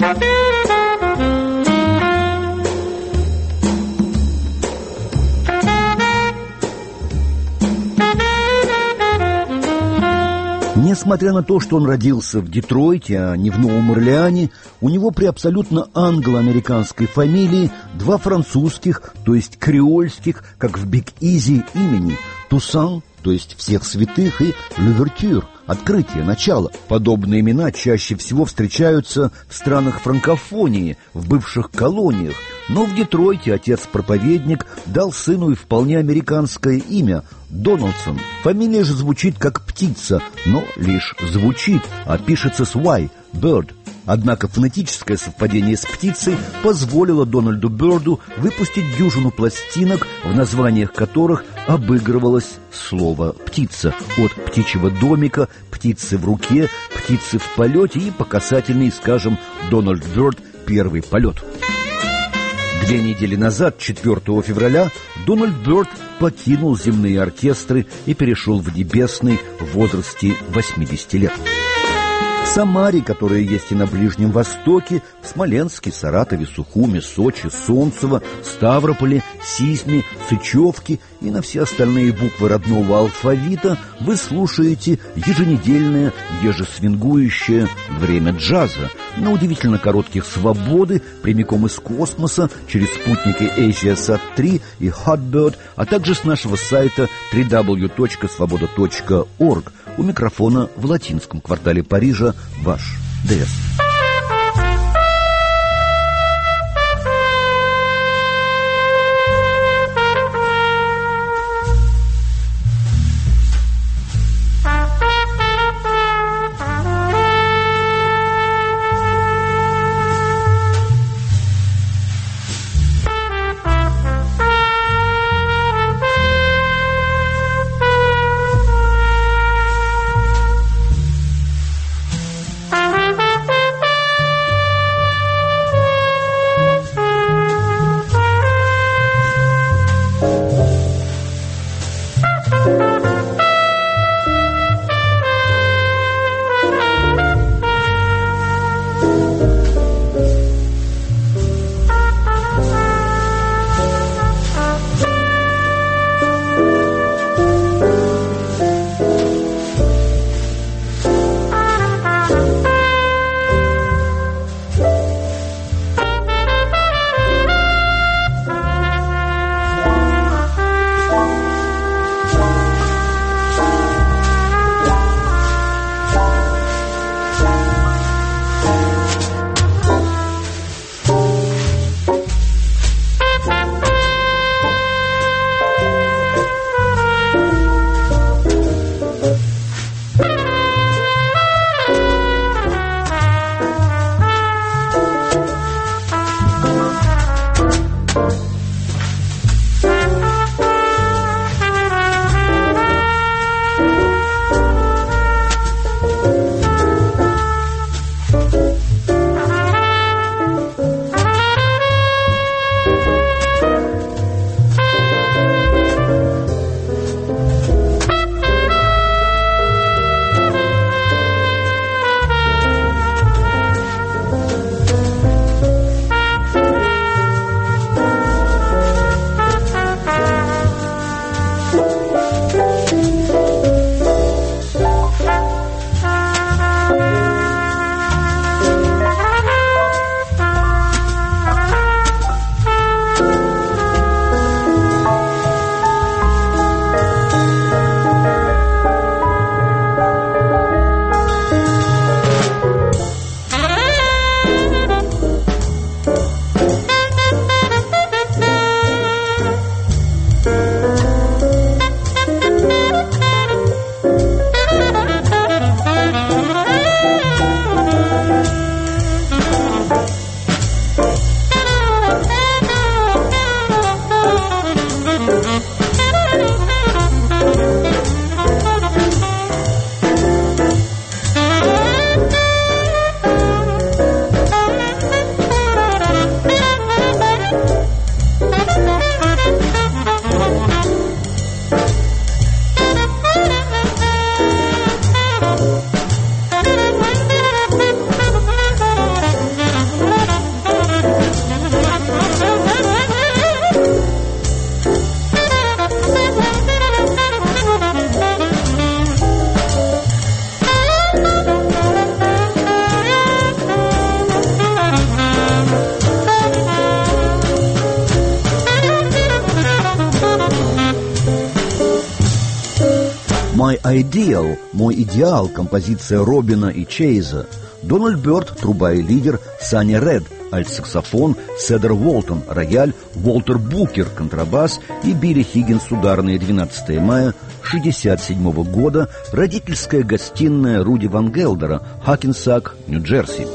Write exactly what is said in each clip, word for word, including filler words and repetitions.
Несмотря на то, что он родился в Детройте, а не в Новом Орлеане, у него при абсолютно англо-американской фамилии два французских, то есть креольских, как в Биг Изи, имени – Тусан, то есть всех святых, и Л'Увертюр – открытие, начало. Подобные имена чаще всего встречаются в странах франкофонии, в бывших колониях, но в Детройте отец-проповедник дал сыну и вполне американское имя – Дональдсон. Фамилия же звучит как птица, но лишь звучит, а пишется с Y – Bird. Однако фонетическое совпадение с птицей позволило Дональду Бёрду выпустить дюжину пластинок, в названиях которых обыгрывалось слово «птица». От «Птичьего домика», «Птицы в руке», «Птицы в полете» и по касательной, скажем, «Дональд Бёрд. Первый полет». Две недели назад, четвёртого февраля, Дональд Бёрд покинул земные оркестры и перешел в небесный в возрасте восьмидесяти лет. В Самаре, которая есть и на Ближнем Востоке, в Смоленске, Саратове, Сухуме, Сочи, Солнцево, Ставрополе, Сизме, Сычевке и на все остальные буквы родного алфавита вы слушаете еженедельное, ежесвингующее время джаза на удивительно коротких «Свободы» прямиком из космоса через спутники Asiasat три и Hotbird, а также с нашего сайта дабл ю дабл ю дабл ю точка свобода точка орг. У микрофона в латинском квартале Парижа ваш ДС. Thank you. «Ideal» – «Мой идеал», композиция Робина и Чейза. Дональд Бёрд – труба и лидер, Санни Ред – альт-саксофон, Седер Уолтон – рояль, Уолтер Букер – контрабас и Билли Хиггинс – ударные. Двенадцатое мая шестьдесят седьмого года, родительская гостиная Руди Ван Гелдера, Хакенсак, Нью-Джерси.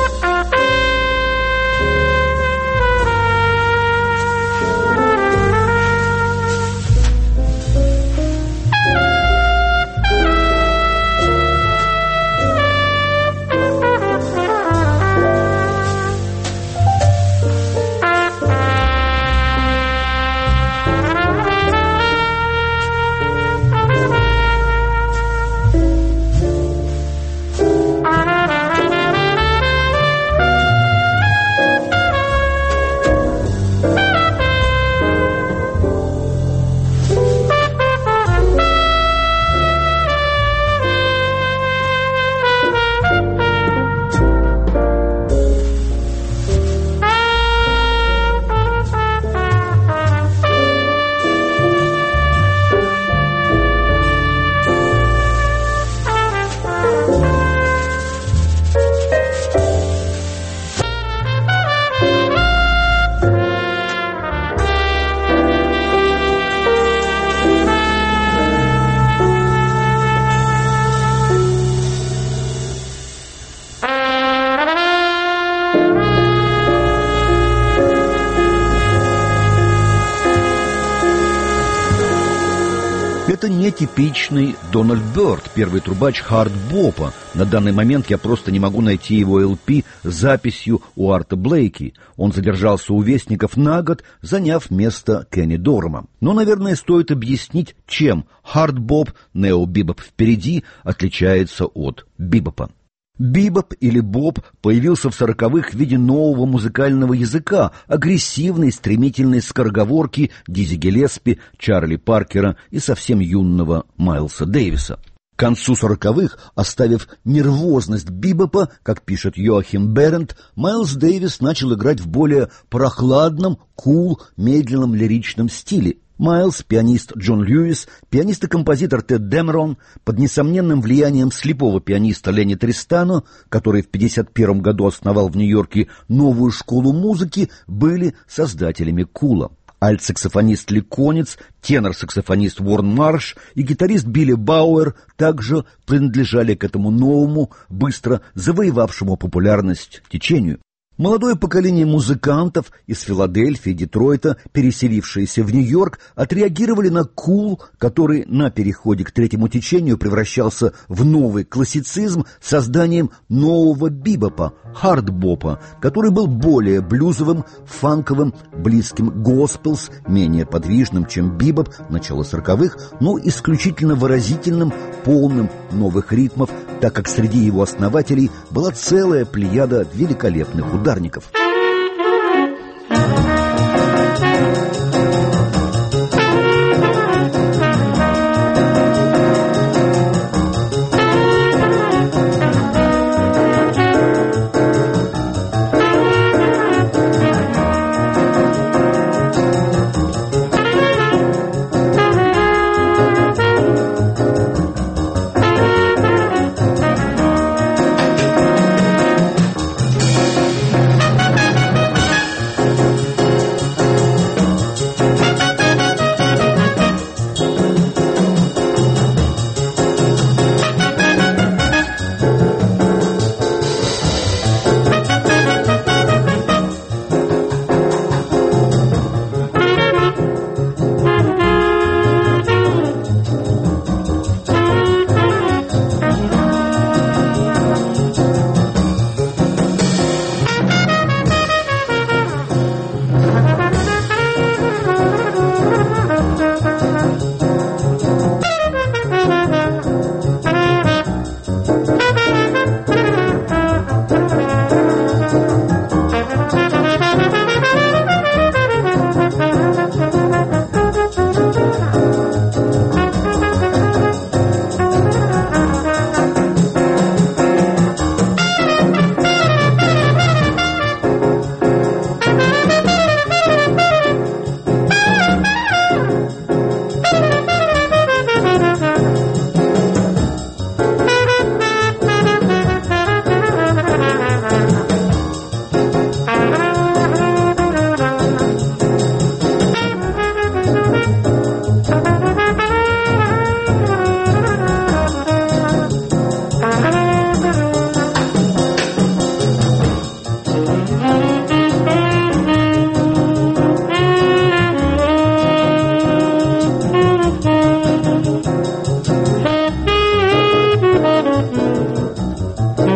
Это нетипичный Дональд Бёрд, первый трубач хард-бопа. На данный момент я просто не могу найти его эл пи с записью у Арта Блейки. Он задержался у Вестников на год, заняв место Кенни Дорма. Но, наверное, стоит объяснить, чем хард-боп, нео-бибоп впереди, отличается от бибопа. Бибоп или боп появился в сороковых в виде нового музыкального языка, агрессивной, стремительной скороговорки Дизи Гиллеспи, Чарли Паркера и совсем юного Майлса Дэвиса. К концу сороковых, оставив нервозность бибопа, как пишет Йоахим Берент, Майлс Дэвис начал играть в более прохладном, кул, медленном лиричном стиле. Майлз, пианист Джон Льюис, пианист и композитор Тед Демерон, под несомненным влиянием слепого пианиста Ленни Тристано, который в пятьдесят первом году основал в Нью-Йорке новую школу музыки, были создателями кула. Альт-саксофонист Ли Конец, тенор-саксофонист Уорн Марш и гитарист Билли Бауэр также принадлежали к этому новому, быстро завоевавшему популярность течению. Молодое поколение музыкантов из Филадельфии, Детройта, переселившиеся в Нью-Йорк, отреагировали на кул, который на переходе к третьему течению превращался в новый классицизм созданием нового бибопа, хард-бопа, который был более блюзовым, фанковым, близким госпелс, менее подвижным, чем бибоп начала сороковых, но исключительно выразительным, полным новых ритмов, так как среди его основателей была целая плеяда великолепных ударников.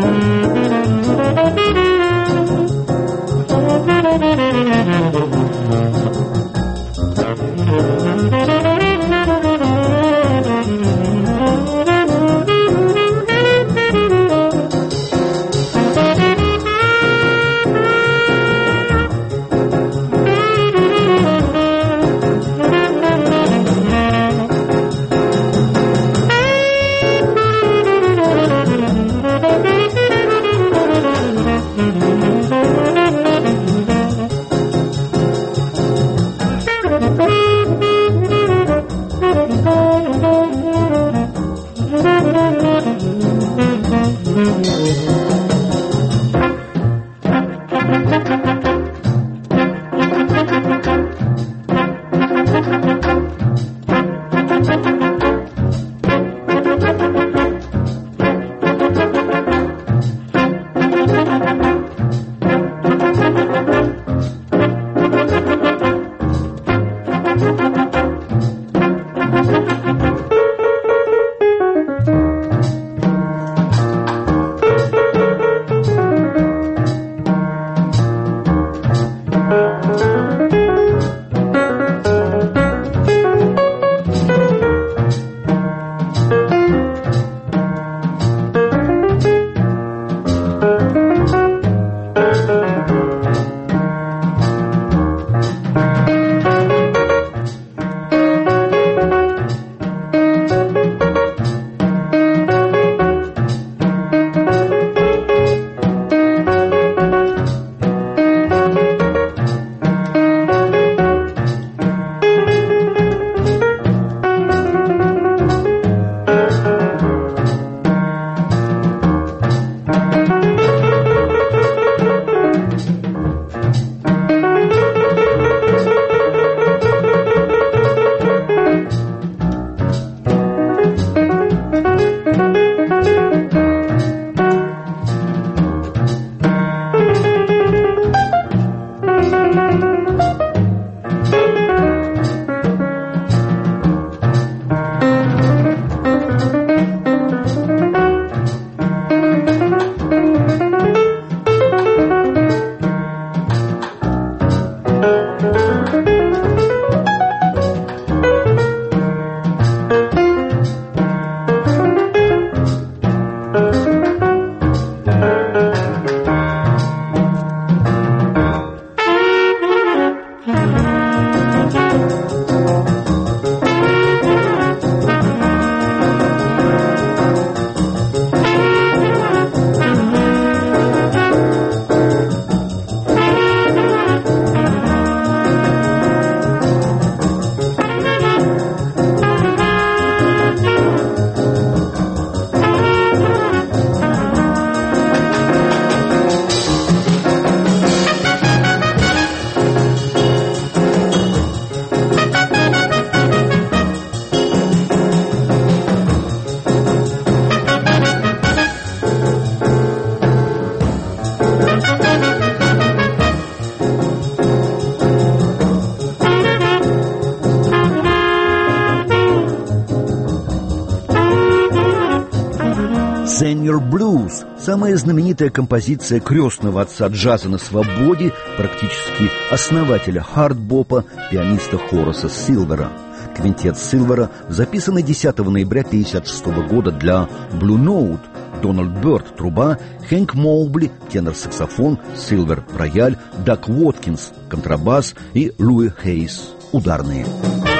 Senior Blues – самая знаменитая композиция крестного отца джаза на свободе, практически основателя хард-бопа, пианиста Хораса Силвера. Квинтет Силвера, записанный десятого ноября тысяча девятьсот пятьдесят шестого года для Blue Note. Дональд Бёрд – труба, Хэнк Моубли – тенор-саксофон, Силвер – рояль, Дак Уоткинс – контрабас и Луи Хейс – ударные.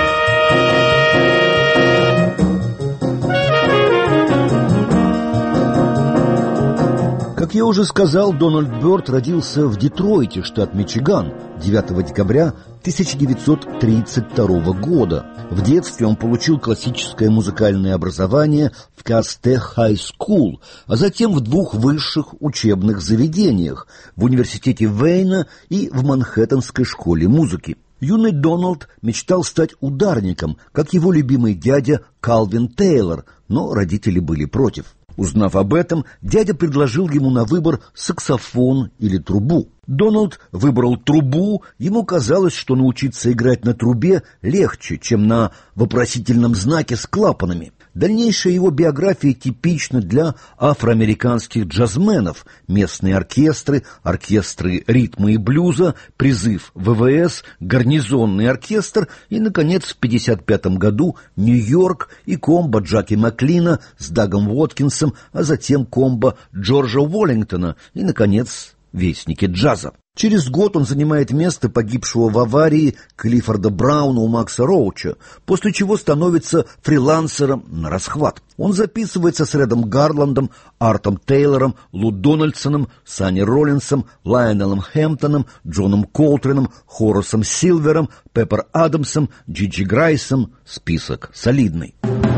Как я уже сказал, Дональд Бёрд родился в Детройте, штат Мичиган, девятого декабря тысяча девятьсот тридцать второго года. В детстве он получил классическое музыкальное образование в Касте Хай Скул, а затем в двух высших учебных заведениях – в университете Вейна и в Манхэттенской школе музыки. Юный Дональд мечтал стать ударником, как его любимый дядя Калвин Тейлор, но родители были против. Узнав об этом, дядя предложил ему на выбор саксофон или трубу. Дональд выбрал трубу, ему казалось, что научиться играть на трубе легче, чем на вопросительном знаке с клапанами. Дальнейшая его биография типична для афроамериканских джазменов: местные оркестры, оркестры ритма и блюза, призыв ВВС, гарнизонный оркестр и, наконец, в пятьдесят пятом году Нью-Йорк и комбо Джаки Маклина с Дагом Уоткинсом, а затем комбо Джорджа Уоллингтона и, наконец, вестники джаза. Через год он занимает место погибшего в аварии Клиффорда Брауна у Макса Роуча, после чего становится фрилансером на расхват. Он записывается с Редом Гарландом, Артом Тейлором, Лу Дональдсоном, Санни Роллинсом, Лайонелом Хэмптоном, Джоном Колтреном, Хорасом Силвером, Пеппер Адамсом, Джиджи Грайсом. Список солидный.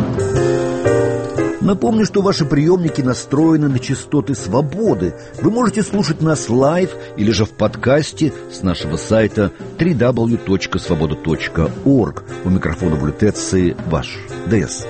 Напомню, что ваши приемники настроены на частоты свободы. Вы можете слушать нас лайв или же в подкасте с нашего сайта дабл ю дабл ю дабл ю точка свобода точка орг. У микрофона в Лютеции ваш ДС.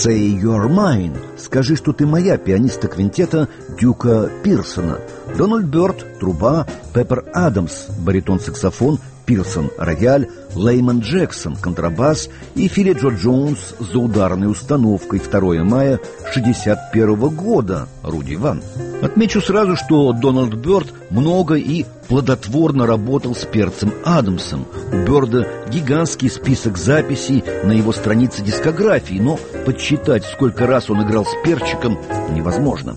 «Say You're Mine» — «Скажи, что ты моя» пианиста квинтета Дюка Пирсона, Дональд Бёрд — труба, Пеппер Адамс — баритон-саксофон, Пирсон — рояль, Лейман Джексон — контрабас и Филли Джо Джонс за ударной установкой второго мая шестьдесят первого года Руди Ван. Отмечу сразу, что Дональд Бёрд много и плодотворно работал с Перцем Адамсом. У Бёрда гигантский список записей на его странице дискографии, но подсчитать, сколько раз он играл с Перчиком, невозможно.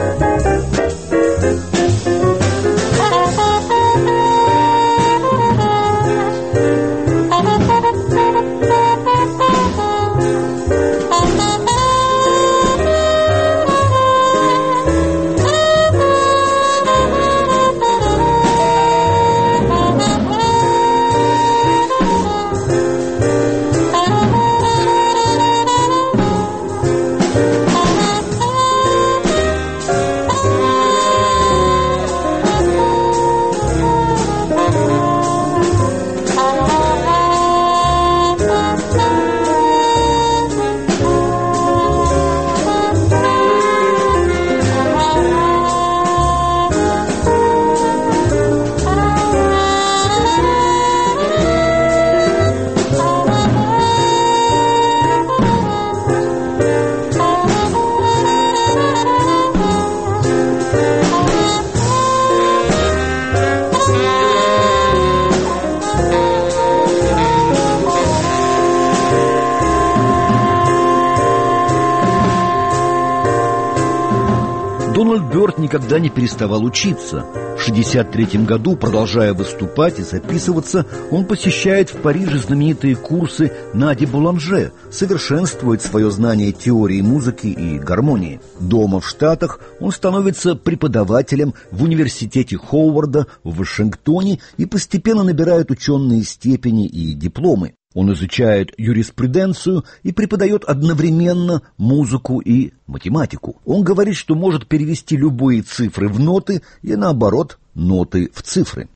Дональд Бёрд никогда не переставал учиться. В шестьдесят третьем году, продолжая выступать и записываться, он посещает в Париже знаменитые курсы Нади Буланже, совершенствует свое знание теории музыки и гармонии. Дома в Штатах он становится преподавателем в университете Ховарда в Вашингтоне и постепенно набирает ученые степени и дипломы. Он изучает юриспруденцию и преподает одновременно музыку и математику. Он говорит, что может перевести любые цифры в ноты и, наоборот, ноты в цифры.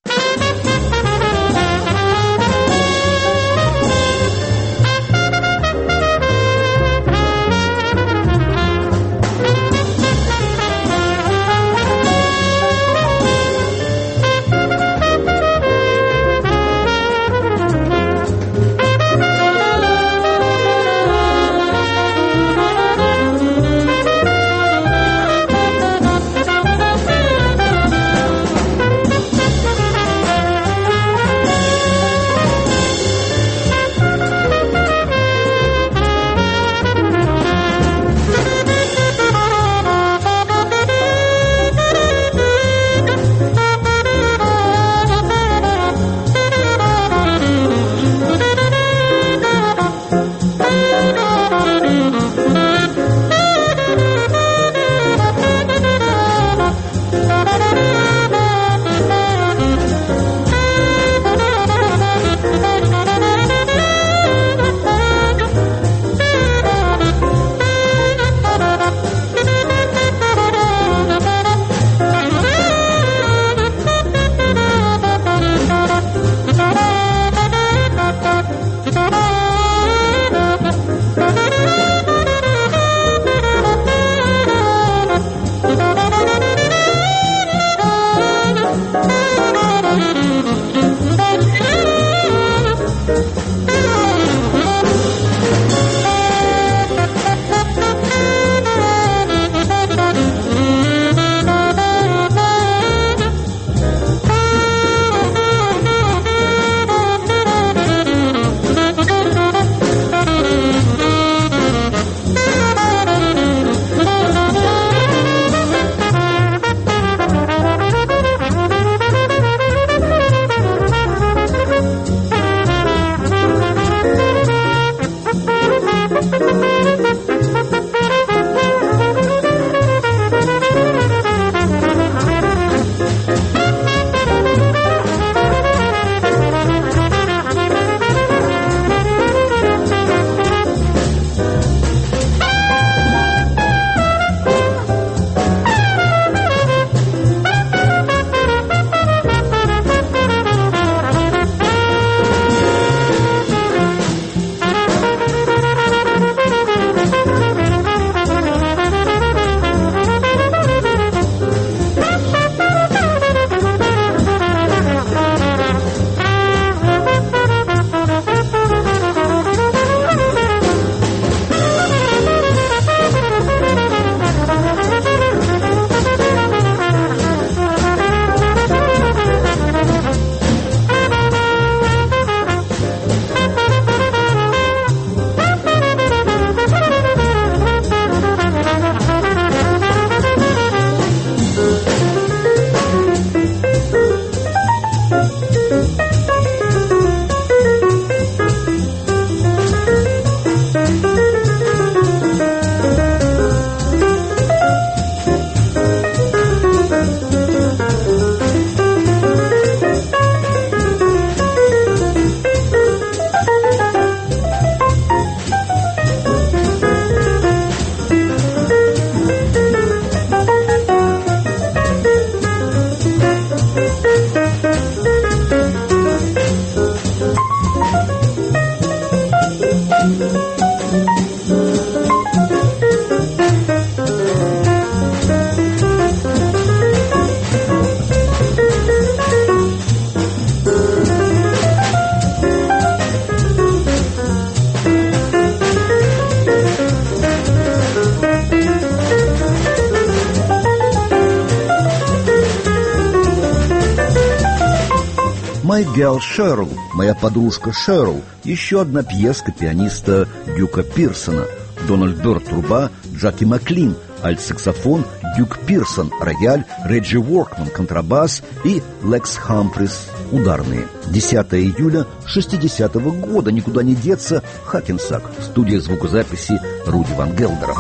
«My Girl Cheryl», «Моя подружка Шерл», еще одна пьеска пианиста Дюка Пирсона. Дональд Бёрд — труба, Джаки Маклин — альт-саксофон, Дюк Пирсон — рояль, Реджи Уоркман — контрабас и Лекс Хамфрис — ударные. десятого июля шестидесятого года, никуда не деться, Хакенсак, студия звукозаписи Руди Ван Гелдера.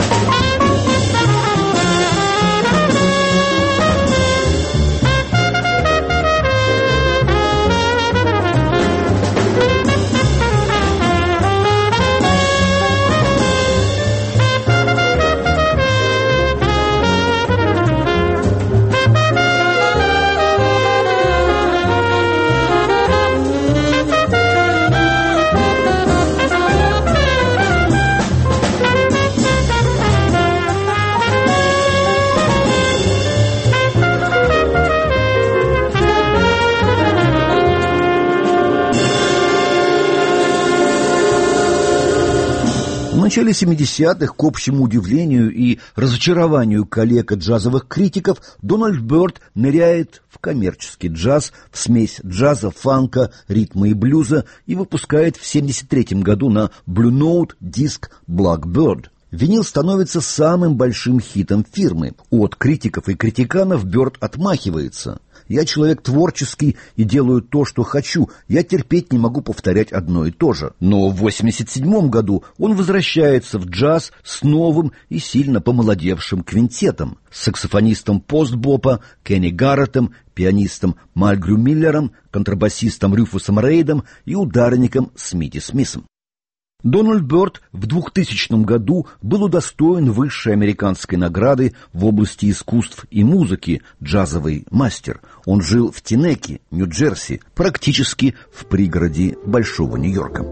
В начале семидесятых, к общему удивлению и разочарованию коллег и джазовых критиков, Дональд Бёрд ныряет в коммерческий джаз, в смесь джаза, фанка, ритма и блюза и выпускает в семьдесят третьем году на Blue Note диск «Blackbird». Винил становится самым большим хитом фирмы. От критиков и критиканов Бёрд отмахивается. «Я человек творческий и делаю то, что хочу. Я терпеть не могу повторять одно и то же». Но в восемьдесят седьмом году он возвращается в джаз с новым и сильно помолодевшим квинтетом. С саксофонистом постбопа Кенни Гарреттом, пианистом Мальгрю Миллером, контрабасистом Рюфусом Рейдом и ударником Смити Смисом. Дональд Бёрд в двухтысячном году был удостоен высшей американской награды в области искусств и музыки «Джазовый мастер». Он жил в Теннеке, Нью-Джерси, практически в пригороде Большого Нью-Йорка.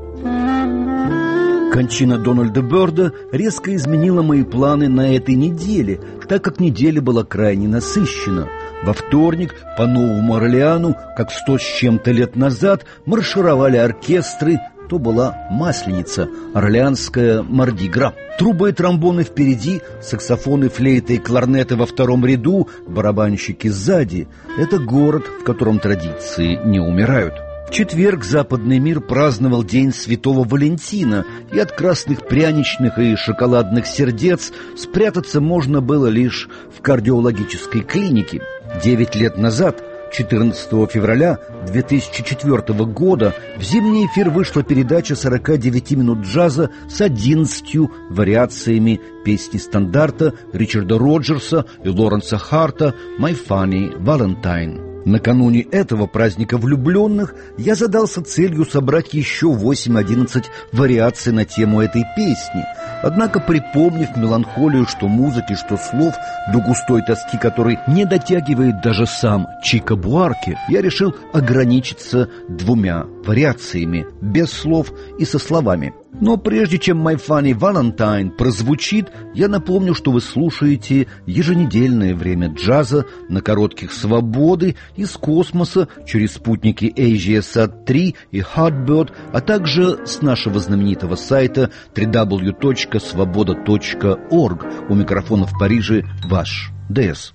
Кончина Дональда Бёрда резко изменила мои планы на этой неделе, так как неделя была крайне насыщена. Во вторник по Новому Орлеану, как сто с чем-то лет назад, маршировали оркестры. То была Масленица, орлеанская Марди-Гра. Трубы и тромбоны впереди, саксофоны, флейты и кларнеты во втором ряду, барабанщики сзади. Это город, в котором традиции не умирают. В четверг западный мир праздновал День Святого Валентина, и от красных пряничных и шоколадных сердец спрятаться можно было лишь в кардиологической клинике. Девять лет назад, четырнадцатого февраля две тысячи четвёртого года, в зимний эфир вышла передача сорок девять минут джаза с одиннадцатью вариациями песни стандарта Ричарда Роджерса и Лоренса Харта «My Funny Valentine». Накануне этого праздника влюбленных я задался целью собрать еще восемь-одиннадцать вариаций на тему этой песни. Однако, припомнив меланхолию что музыки, что слов, до густой тоски которой не дотягивает даже сам Чика Буарке, я решил ограничиться двумя вариациями, без слов и со словами. Но прежде чем «My Funny Valentine» прозвучит, я напомню, что вы слушаете еженедельное время джаза на коротких «Свободы» из космоса через спутники AsiaSat три и Hotbird, а также с нашего знаменитого сайта дабл ю дабл ю дабл ю точка свобода точка орг. У микрофона в Париже ваш ДС.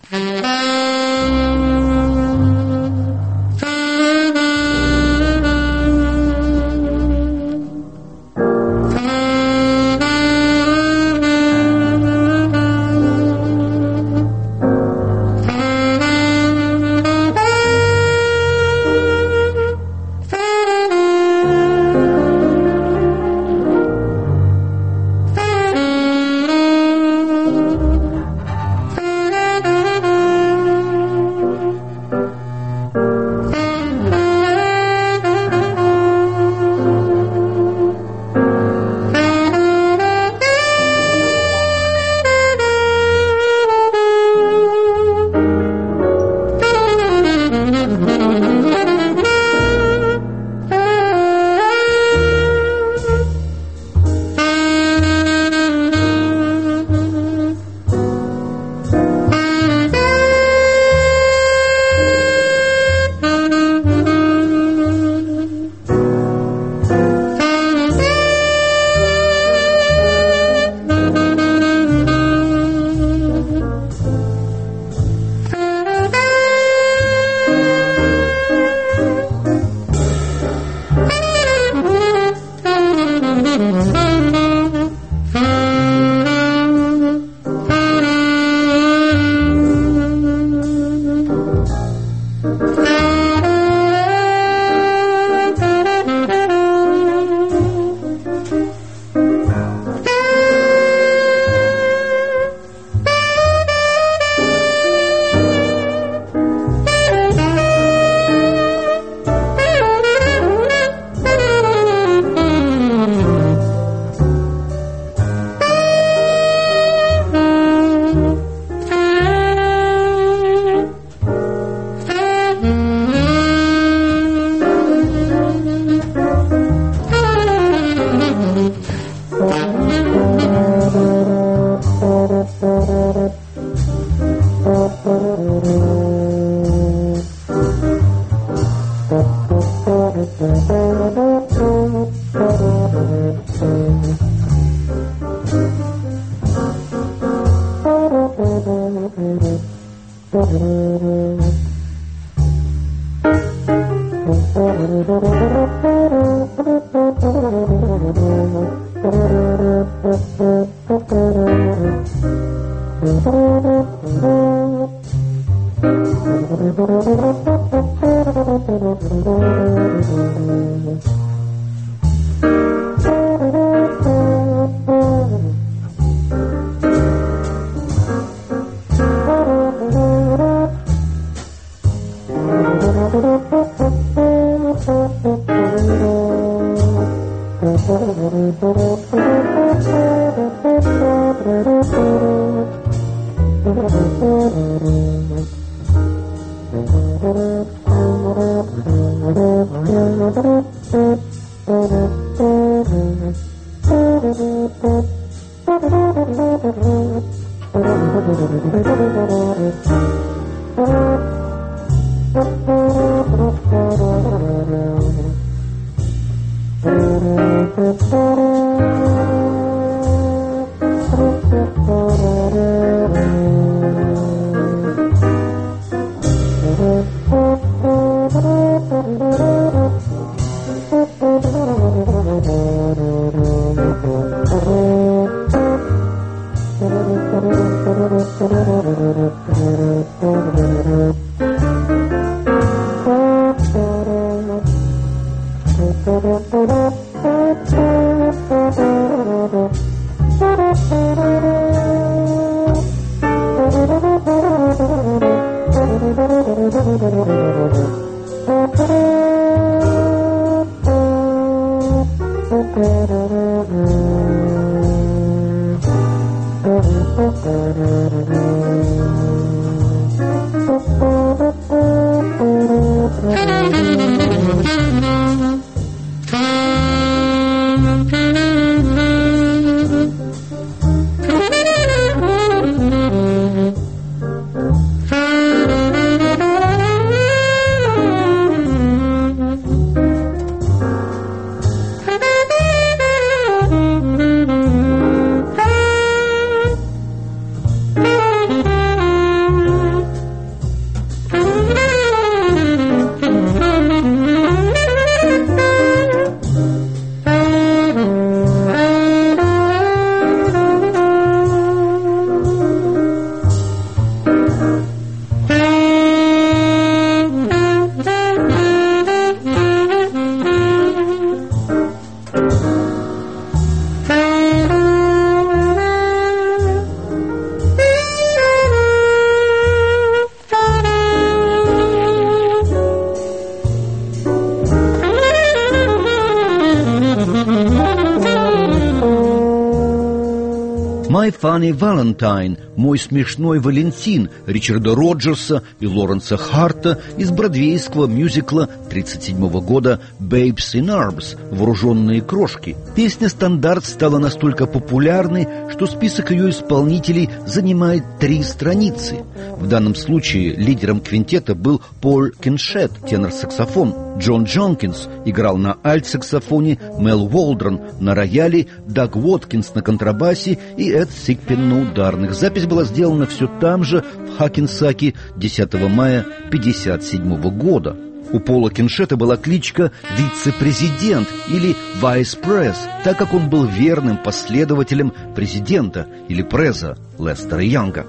«My Funny Valentine» – «Мой смешной Валентин» Ричарда Роджерса и Лоренса Харта из бродвейского мюзикла тридцать седьмого года «Babes in Arms» – «Вооруженные крошки». Песня-стандарт стала настолько популярной, что список ее исполнителей занимает три страницы. В данном случае лидером квинтета был Пол Киншет, тенор-саксофон. Джон Джонкинс играл на альт-саксофоне, Мел Уолдрон на рояле, Даг Уоткинс на контрабасе и Эд Сикпин на ударных. Запись была сделана все там же, в Хакенсаке, десятого мая тысяча девятьсот пятьдесят седьмого года. У Пола Киншета была кличка «Вице-президент» или «Вайс-пресс», так как он был верным последователем президента или преза Лестера Янга.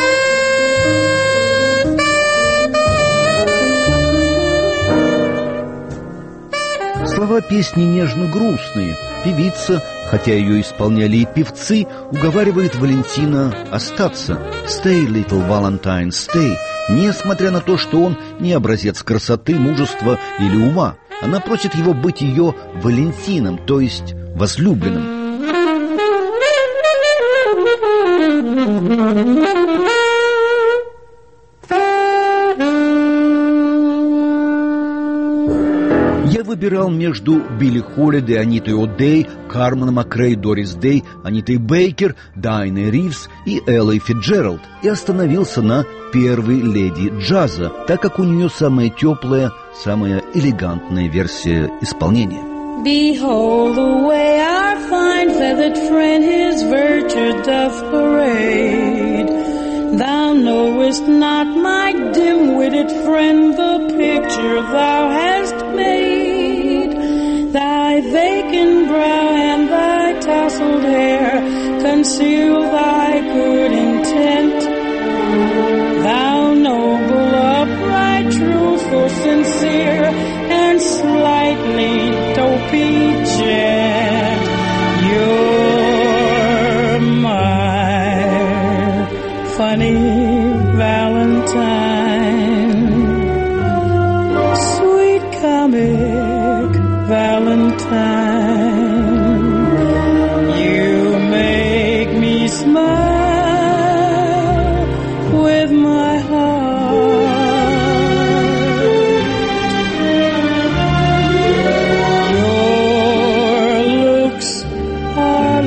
Слова песни нежно-грустные. Певица, хотя ее исполняли и певцы, уговаривает Валентина остаться. «Stay, little Valentine, stay», несмотря на то, что он не образец красоты, мужества или ума. Она просит его быть ее Валентином, то есть возлюбленным. Я выбирал между Билли Холлидей, Анитой О'Дей, Кармен Макрей, Дорис Дэй, Анитой Бейкер, Дайной Ривз и Эллой Фитджеральд и остановился на первой леди джаза, так как у нее самая теплая, самая элегантная версия исполнения. Behold the way our fine feathered friend his virtue doth parade. Thou knowest not, my dim-witted friend, the picture thou hast made. Thy vacant brow and thy tousled hair conceal thy good intent. Thou noble, upright, truthful, sincere, and slightly dopey gent. You're my funny Valentine, sweet comic Valentine. You make me smile with my heart. Your looks are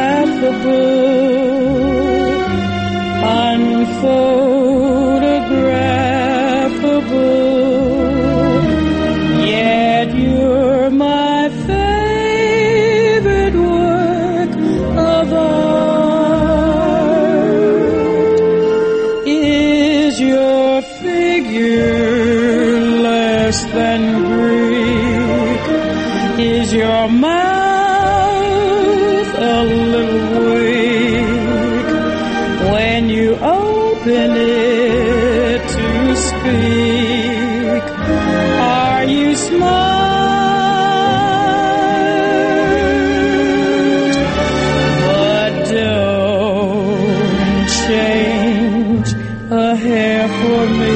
laughable, unphotographable, yet you're my favorite work of art. Is your figure less than Greek? Is your mouth a little weak when you open it to speak? Are you smart? But don't change a hair for me,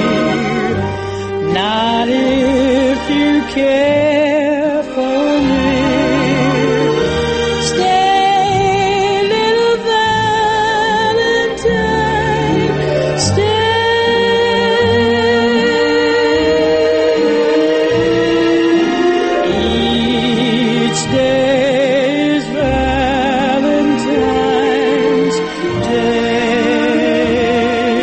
not if you care for me. Stay, little Valentine, stay. Each day is Valentine's Day.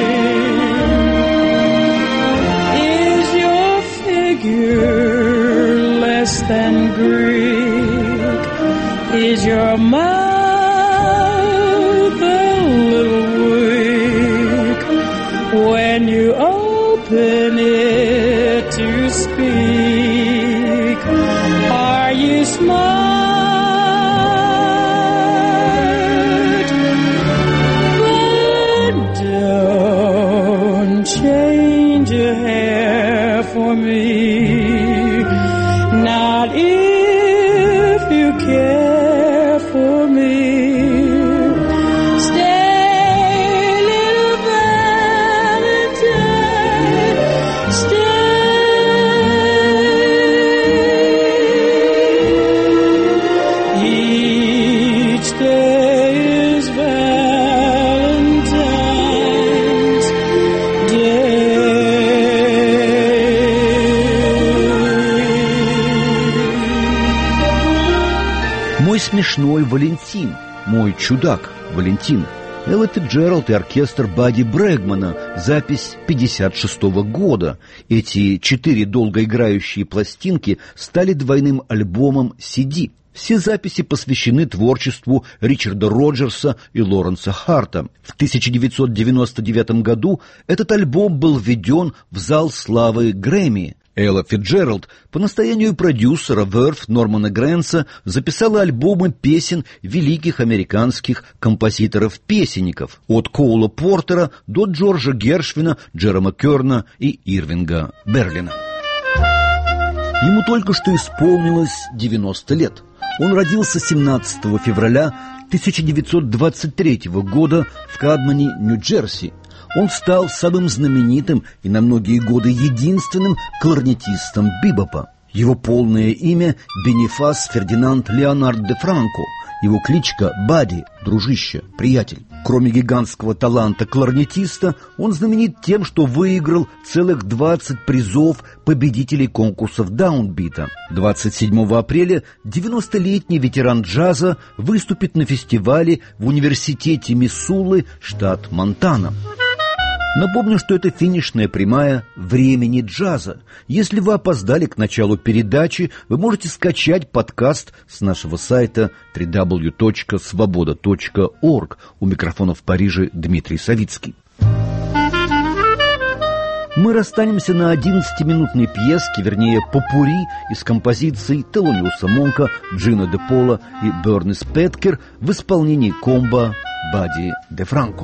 Is your figure less than Greek? Is your mouth a little weak when you open it to speak? Are you smart? But don't change a hair for me, not if you care for me. Stay, little Valentine, stay. Each day is Valentine's Day. Мой смешной Валентин, мой чудак Валентин. Элла Фицджеральд и оркестр Бадди Брэгмана. Запись пятьдесят шестого года. Эти четыре долгоиграющие пластинки стали двойным альбомом си ди. Все записи посвящены творчеству Ричарда Роджерса и Лоренса Харта. В тысяча девятьсот девяносто девятом году этот альбом был введен в зал славы Грэмми. Элла Фицджеральд по настоянию продюсера Верф Нормана Грэнса записала альбомы песен великих американских композиторов-песенников от Коула Портера до Джорджа Гершвина, Джерома Керна и Ирвинга Берлина. Ему только что исполнилось девяносто лет. Он родился семнадцатого февраля тысяча девятьсот двадцать третьего года в Кадмане, Нью-Джерси. Он стал самым знаменитым и на многие годы единственным кларнетистом бибопа. Его полное имя – Бенифас Фердинанд Леонард де Франко. Его кличка – Бадди, дружище, приятель. Кроме гигантского таланта кларнетиста, он знаменит тем, что выиграл целых двадцать призов победителей конкурсов даунбита. двадцать седьмого апреля девяностолетний ветеран джаза выступит на фестивале в университете Миссулы, штат Монтана. Напомню, что это финишная прямая времени джаза. Если вы опоздали к началу передачи, вы можете скачать подкаст с нашего сайта дабл ю дабл ю дабл ю точка свобода точка орг. У микрофона в Париже Дмитрий Савицкий. Мы расстанемся на одиннадцатиминутной пьеске, вернее, попурри из композиций Телониуса Монка, Джино де Пола и Бернис Петкер в исполнении комбо Бадди де Франко.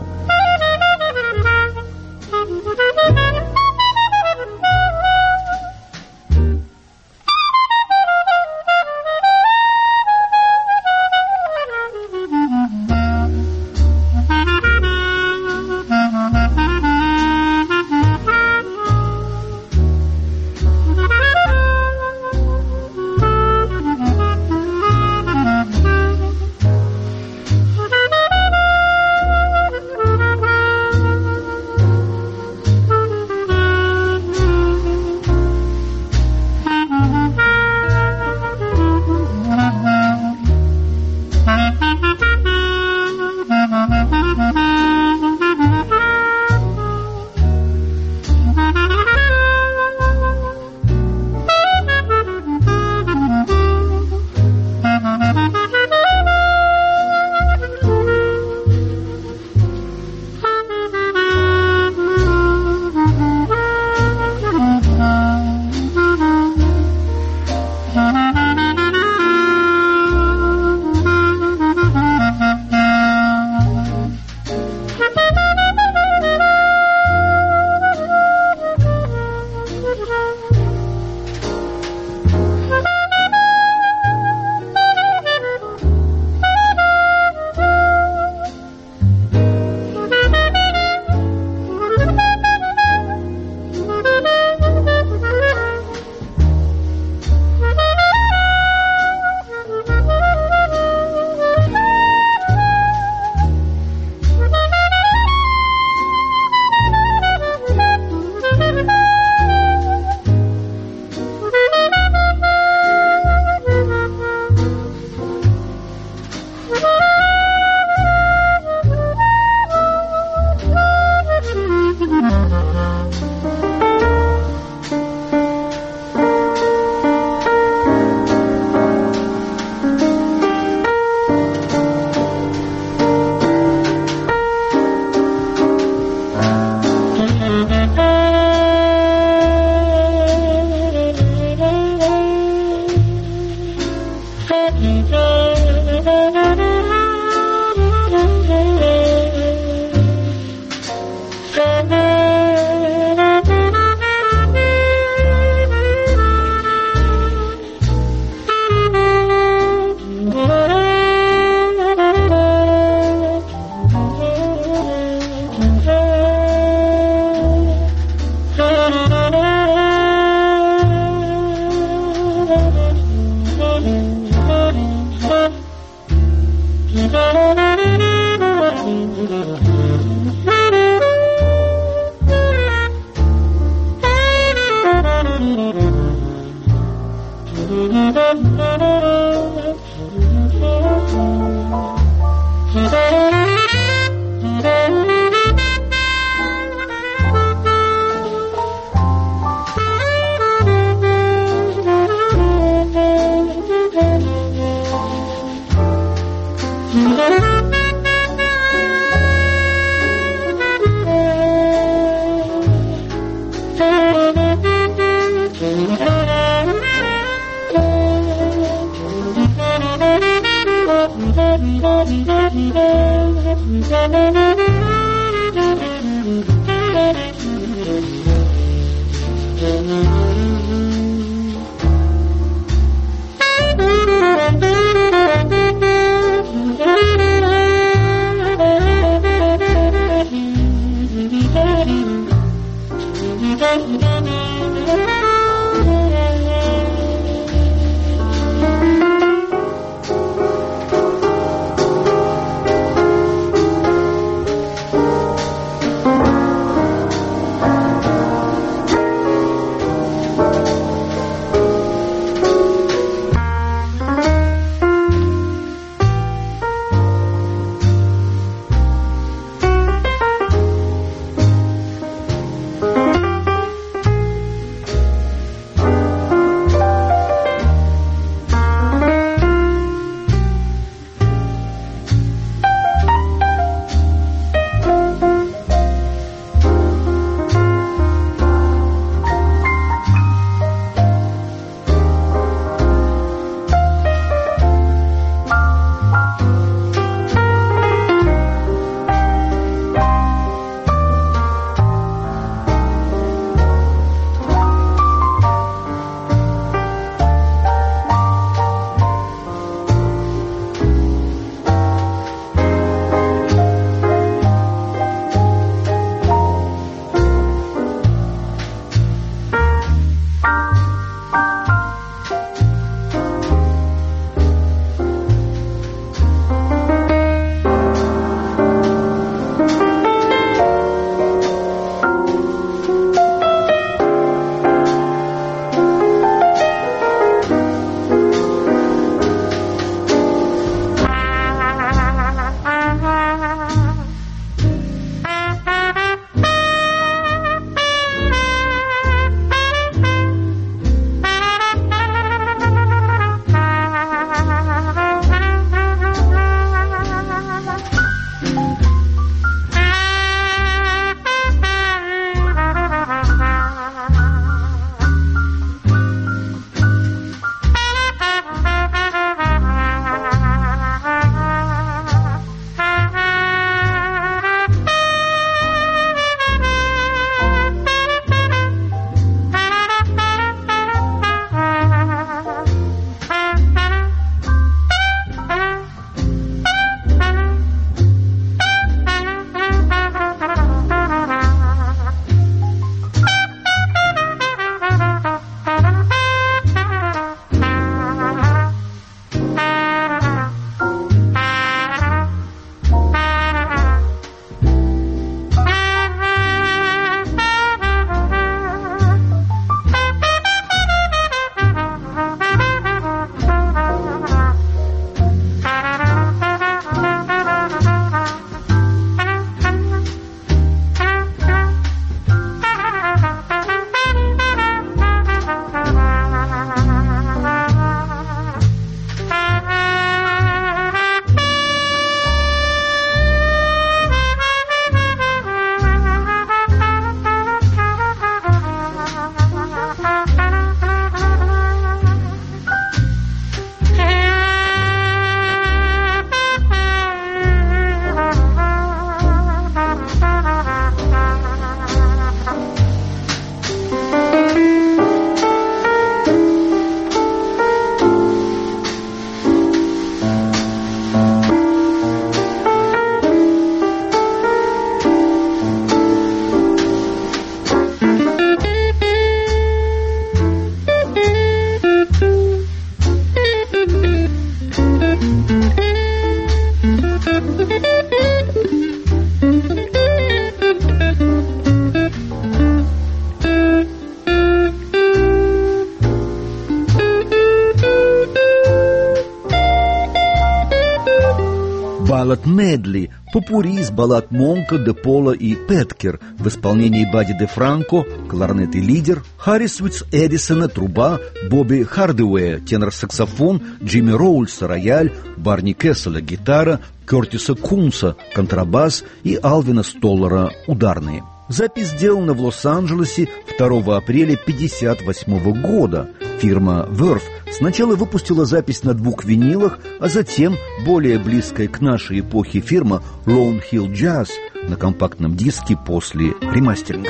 Баллад медли, попурри из баллад Монка, Де Пола и Петкер в исполнении Бадди де Франко, кларнет и лидер, Харрис Уитс Эдисона, труба, Бобби Хардуэя, тенор-саксофон, Джимми Роульса, рояль, Барни Кесселя, гитара, Кертиса Кунса, контрабас и Алвина Столлара, ударные. Запись сделана в Лос-Анджелесе второго апреля пятьдесят восьмого года. Фирма Verve сначала выпустила запись на двух винилах, а затем более близкая к нашей эпохе фирма Lone Hill Jazz на компактном диске после ремастеринга.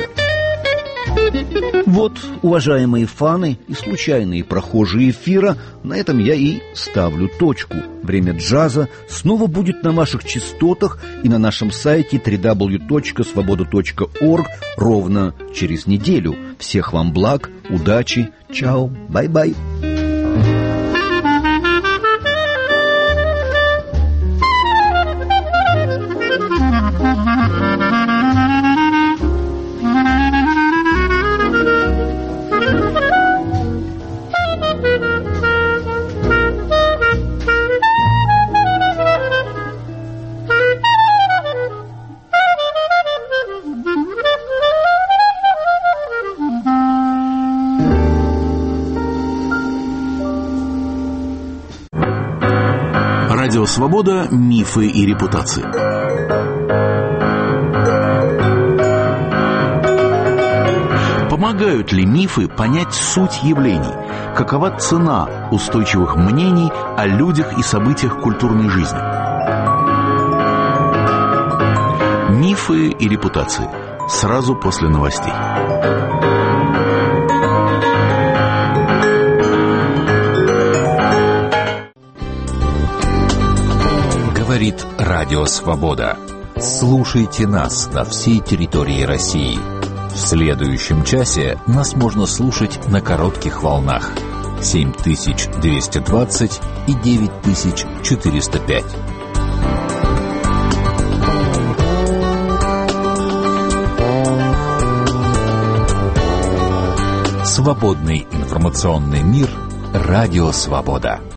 Вот, уважаемые фаны и случайные прохожие эфира, на этом я и ставлю точку. Время джаза снова будет на ваших частотах и на нашем сайте дабл ю дабл ю дабл ю точка свобода точка орг ровно через неделю. Всех вам благ, удачи, чао, бай-бай. Радио «Свобода. Мифы и репутации». Помогают ли мифы понять суть явлений? Какова цена устойчивых мнений о людях и событиях культурной жизни? Мифы и репутации. Сразу после новостей. Говорит Радио Свобода. Слушайте нас на всей территории России. В следующем часе нас можно слушать на коротких волнах семь тысяч двести двадцать и девять тысяч четыреста пять. Свободный информационный мир. Радио Свобода.